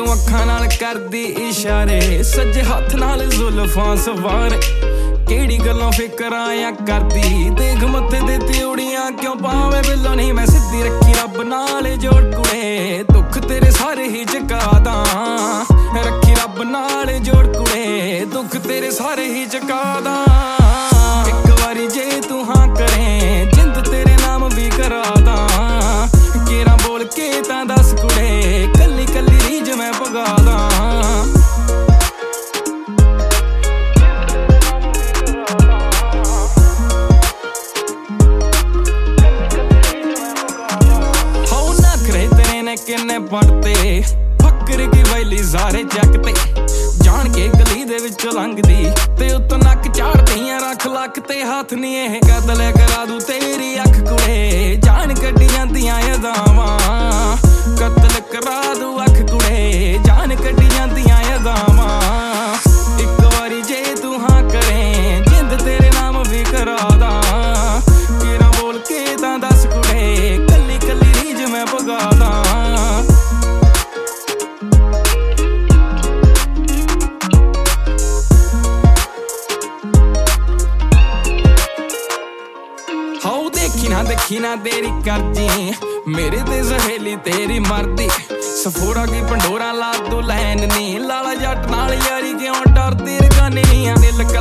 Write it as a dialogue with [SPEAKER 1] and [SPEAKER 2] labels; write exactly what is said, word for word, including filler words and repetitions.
[SPEAKER 1] ਤੂੰ ਅੱਖਾਂ ਨਾਲ ਕਰਦੀ ਇਸ਼ਾਰੇ, ਸੱਜੇ ਹੱਥ ਨਾਲ ਜ਼ੁਲਫਾਂ ਸਵਾਰੇ। ਕਿਹੜੀ ਗੱਲੋਂ ਫਿਕਰਾਂ ਆ ਕਰਦੀ, ਦੇਖ ਮੱਥੇ ਤੇ ਤਿਉੜੀਆਂ ਕਿਉਂ ਪਾਵੇਂ ਬਿੱਲੋ ਨਹੀਂ ਮੈਂ ਸਿੱਧੀ ਰੱਖੀ ਰੱਬ ਨਾਲ ਜੋੜ ਕੁੜੇ। ਦੁੱਖ ਤੇਰੇ ਸਾਰੇ ਹੀ ਚੁਕਾ ਦਾਂ, ਰੱਖੀ ਰੱਬ ਨਾਲ ਜੋੜ ਕੁੜੇ। ਦੁੱਖ ਤੇਰੇ ਸਾਰੇ ਹੀ ਚੁਕਾ ਦਾਂ। ਇੱਕ ਵਾਰੀ ਜੇ ਤੂੰ ਹਾਂ ਕਰੇ, ਜਿੰਦ ਤੇਰੇ ਨਾਮ ਵੀ ਕਰਾ ਦਾਂ। ਕੇਰਾਂ ਬੋਲ ਕੇ ਤਾਂ ਦੱਸ ਕੁੜੇ, ਕੱਲੀ ਕੱਲੀ ਰੀਝ ਮੈਂ ਭਗਾ ਦਾਂ। ਕਿੰਨੇ ਪੜਤੇ ਫੱਕਰ ਕੀ ਵੈਲੀ ਸਾਰੇ ਚੱਕ ਤੇ, ਜਾਣ ਕੇ ਗਲੀ ਦੇ ਵਿੱਚੋਂ ਲੰਘਦੀ ਤੇ ਉੱਤੋਂ ਨੱਕ ਝਾੜਦੀਆਂ ਰੱਖ ਲੱਕ ਤੇ ਹੱਥ ਨੀ ਇਹ ਕਤਲ ਕਰਾ ਦੂ ਤੇਰੀ ਅੱਖ ਕੁੜੇ। ਜਾਣ ਕੱਢੀ ਜਾਂਦੀਆਂ ਅਦਾਵਾਂ, ਕਤਲ ਕਰਾ ਦੂ ਅੱਖ ਕੁੜੇ। ਜਾਣ ਕੱਢੀ ਜਾਂਦੀਆਂ ਅਦਾਵਾਂ। ਇੱਕ ਵਾਰੀ ਜੇ ਤੂੰ ਹਾਂ ਕਰੇ, ਜਿੰਦ ਤੇਰੇ ਨਾਮ ਵੀ ਕਰਾ ਦਾਂ। ਕਿਹੜਾ ਬੋਲ ਕੇ ਤਾਂ ਦੱਸ ਕੁੜੇ, ਕੱਲੀ ਕੱਲੀ ਰੀਝ ਮੈਂ ਭਗਾ ਦਾਂ। ਹਾਉ ਦੇਖੀ ਨਾ ਦੇਖੀ ਨਾ ਤੇਰੀ ਕਰਜੀ, ਮੇਰੇ ਤੇ ਸਹੇਲੀ ਤੇਰੀ ਮਰਦੀ। ਸਫੋੜਾ ਕੀ ਪੰਡੋਰਾ ਲਾ ਤੂੰ ਲੈਣ ਨੀ, ਲਾਲਾ ਜੱਟ ਨਾਲ ਯਾਰੀ ਕਿਉਂ ਡਰਦੀ ਰਗਾਨੀ ਨੀ। ਦਿਲ